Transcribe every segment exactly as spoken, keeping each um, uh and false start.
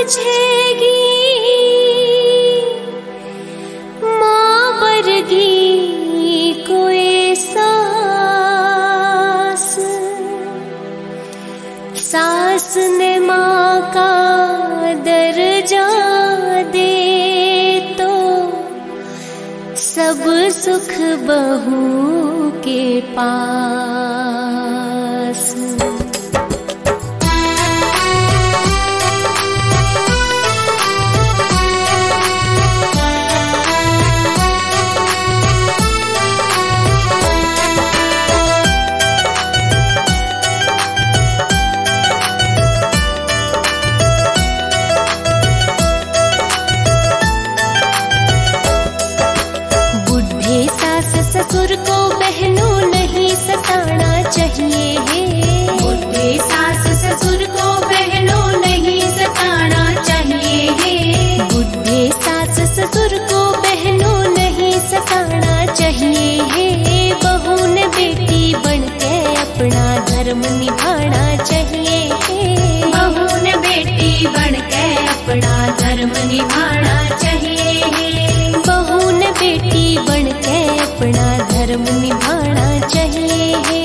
बुझेगी माँ वर्गी कोई सास। सास ने माँ का दर्जा दे तो सब सुख बहू के पास। ससुर को बहनों नहीं सताना चाहिए है। बुढ़े सास ससुर को बहनों नहीं सताना चाहिए है। बुढ़े सास ससुर को बहनों नहीं सताना चाहिए है। बहू ने बेटी बनके अपना धर्म निभाना चाहिए है। बहू ने बेटी बनके अपना धर्म निभाना चाहिए है। बहू ने बेटी बनके अपना धर्म निभाना चाहिए है।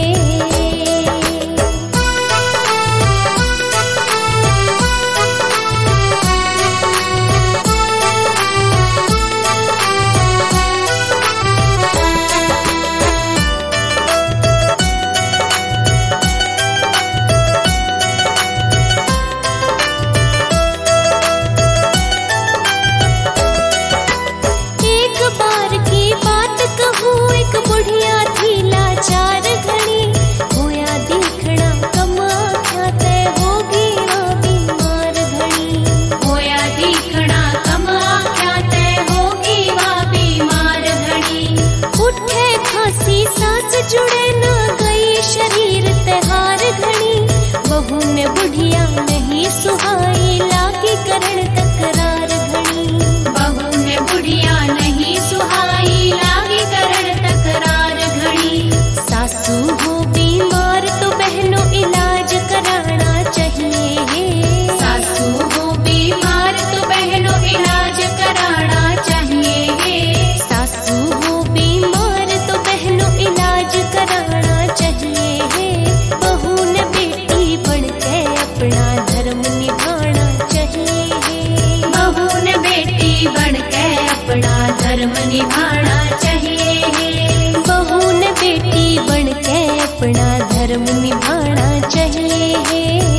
बुढ़िया थी लाचार घड़ी, होया देखना कमा ख्याते होगी वो बीमार घड़ी। होया देखना कमा ख्याते होगी वो बीमार घड़ी। उठे खांसी सांस जुड़े न गई शरीर त्योहार घड़ी। बहू ने बुढ़िया नहीं सुहाई लागी करण तकरार घड़ी। बहू ने बुढ़िया नहीं सुहाई लागी करण तकरार घड़ी। सासू हो बीमार तो बहनों इलाज कराना चाहिए है। सासू हो बीमार तो बहनों इलाज कराना चाहिए है। सासू हो बीमार तो बहनों इलाज कराना चाहिए है। बहू ने बेटी बनके अपना धर्म निभाना चाहिए है। बहू ने बेटी बनके अपना धर्म निभाना चाहिए है। बहू ने बेटी बनके अपना धर्म निभाना चाहिए है।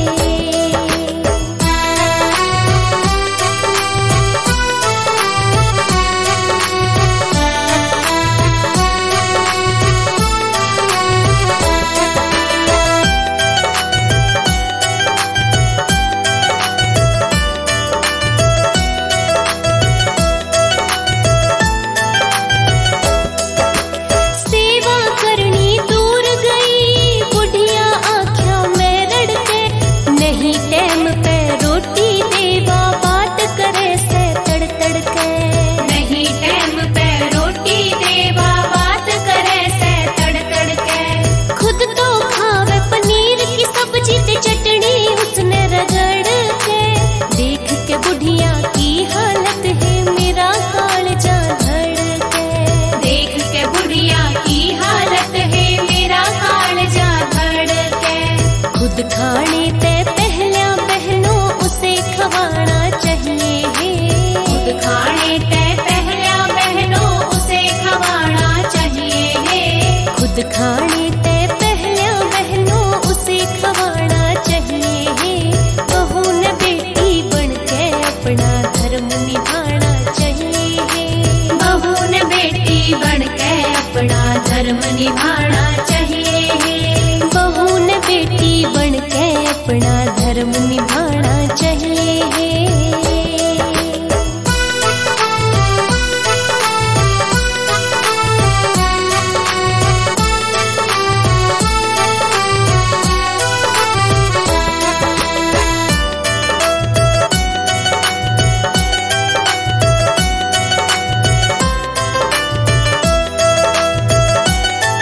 खुद खाने ते पहला बहनों उसे खवाना चाहिए है। खुद खाने ते पहला बहनों उसे खवाना चाहिए है। खुद खाने ते पहला बहनों उसे खवाना चाहिए है। बहू ने बेटी बनके अपना धर्म निभाना चाहिए है। बहू ने बेटी बनके अपना धर्म निभाना चाहिए है। बहू ने बेटी बनके अपना धर्म निभाना चाहिए है।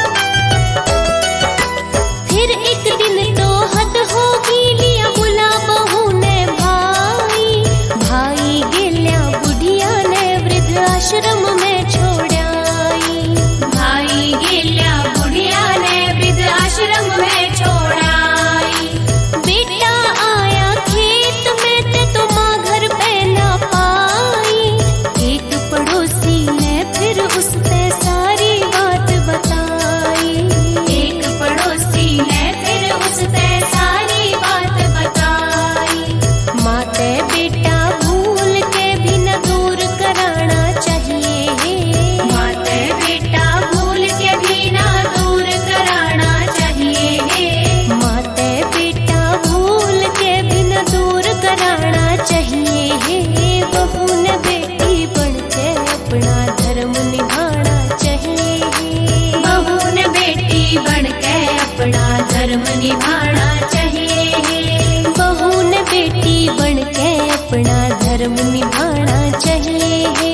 फिर एक दिन तो हद होगी लिया बुला निभाना चाहिए। बहू ने बेटी बन के अपना धर्म निभाना चाहिए।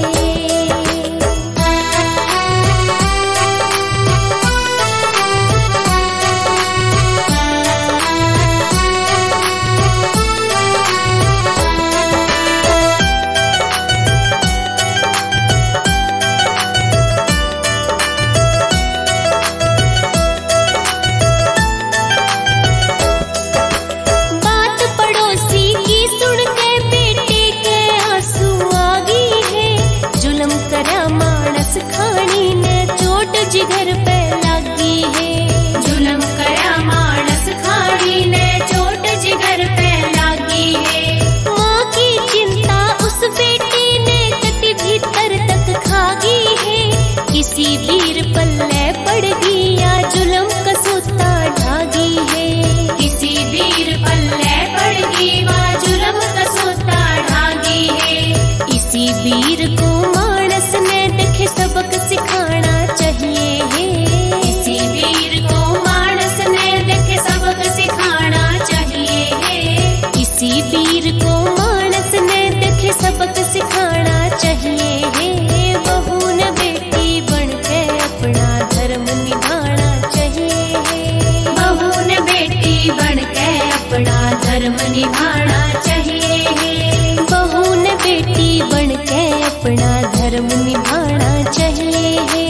जिगर पे लागी है जुलम करा मानस खाड़ी ने चोट जिगर पे लागी है। माँ की चिंता उस बेटी ने कति भीतर तक खागी है। किसी वीर पल्ले पड़ गया जुलम कसूता ढागी है। किसी वीर पल्ले पड़ गई वा जुलम कसूता ढागी है। इसी वीर को मानस ने देखे सबक सिखाना चाहिए है। इसी वीर को मानस ने देखे सबक सिखाना चाहिए है। इसी वीर को मानस ने देखे सबक सिखाना चाहिए है। बहू ने बेटी बन के अपना धर्म निभाना चाहिए है। बहू ने बेटी बन के अपना धर्म निभाना चाहिए है। बहू ने बेटी बन के अपना धर्म निभाना चाहिए है।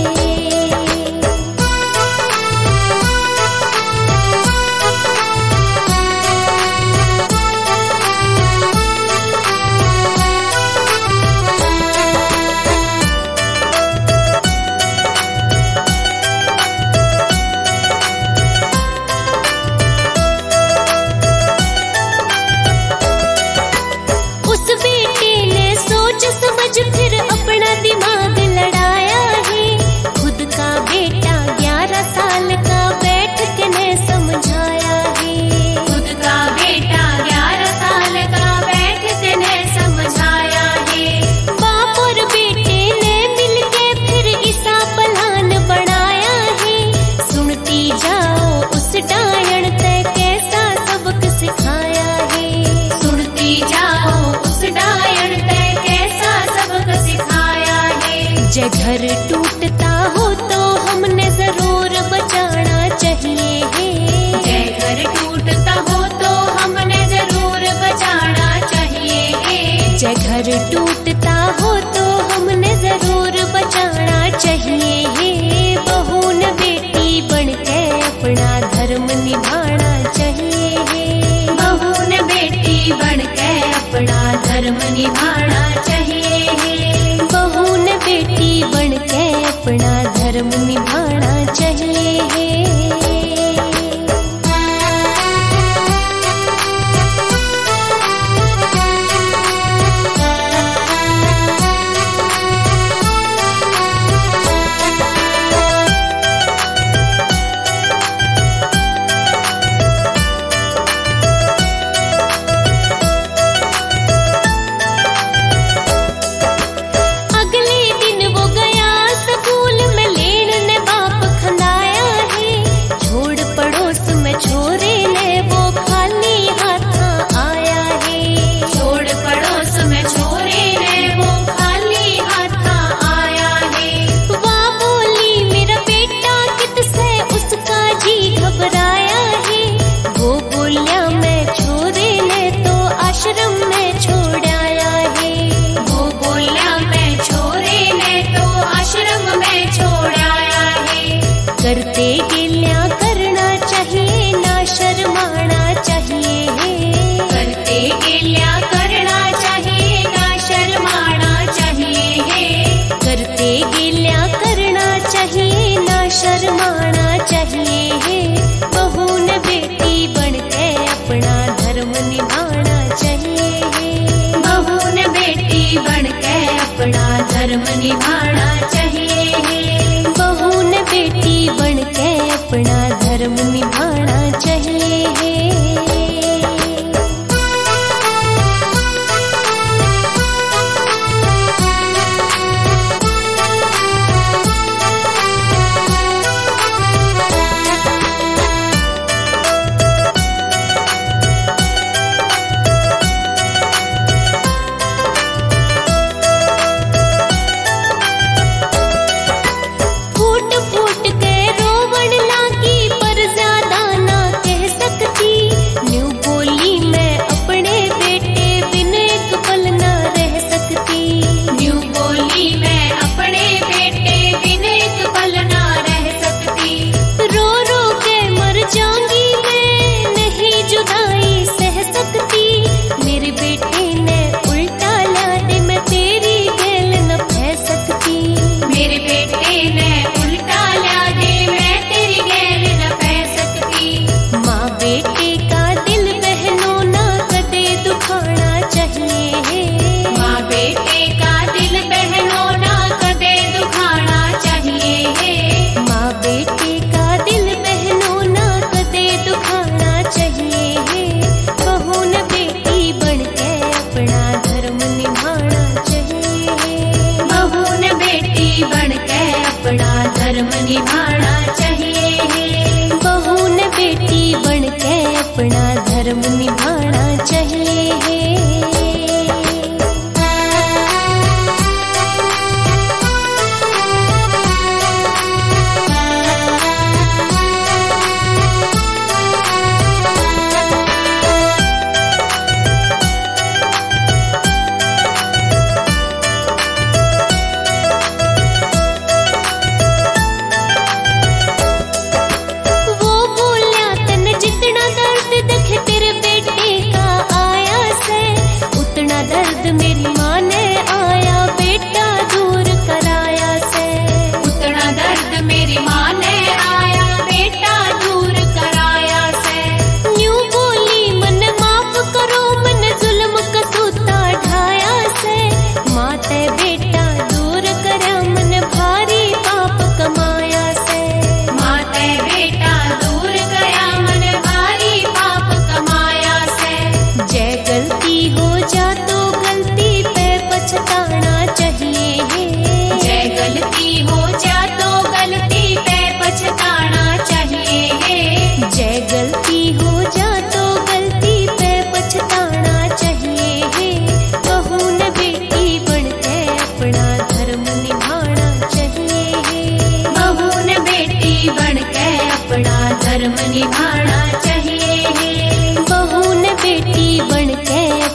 फिर अपना दिमाग लड़ाया है। खुद का बेटा ग्यारह साल का बैठ के ने समझाया है। खुद का बेटा ग्यारह साल का बैठ के ने समझाया है। बाप और बेटे ने मिलके फिर ईसा प्लान बनाया है। सुनती जाओ उस डायन ते कैसा सबक सिखाया है। सुनती जाओ उस डायन ते सिखाया है। जय घर टूटता हो तो हमने जरूर बचाना चाहिए है। जय घर टूटता हो तो हमने जरूर बचाना चाहिए है। जय घर टूटता हो तो हमने जरूर बचाना चाहिए है। बहू ने बेटी बन के अपना धर्म निभाना चाहिए है। बहू ने बेटी बन के अपना धर्म निभाना चाहिए है। बहू ने बेटी बन के अपना धर्म निभाना चाहिए है।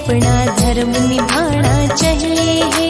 अपना धर्म निभाना चाहिए।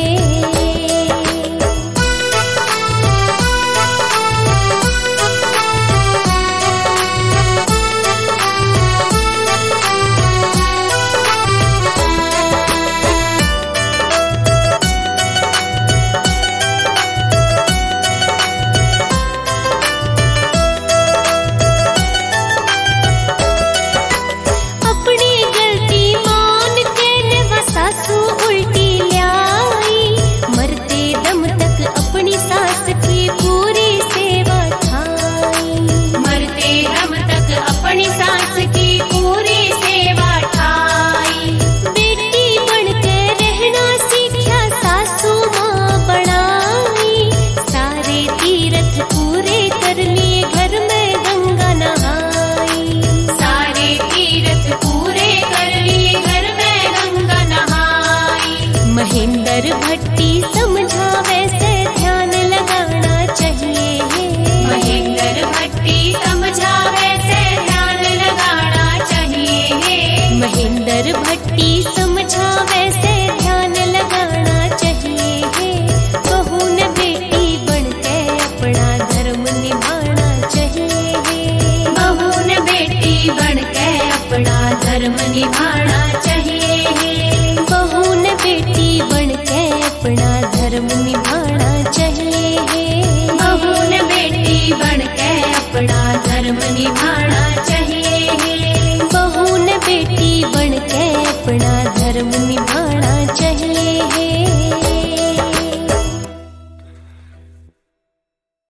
महेंद्र भट्टी समझावे से ध्यान लगाना चाहिए। महेंद्र भट्टी समझावे से ध्यान लगाना चाहिए। महेंद्र भट्टी समझावे से ध्यान लगाना चाहिए। बहू ने बेटी बनके अपना धर्म निभाना चाहिए। बहू ने बेटी बनके अपना धर्म निभाना चाहिए। बहू ने बेटी बनके अपना धर्म निभा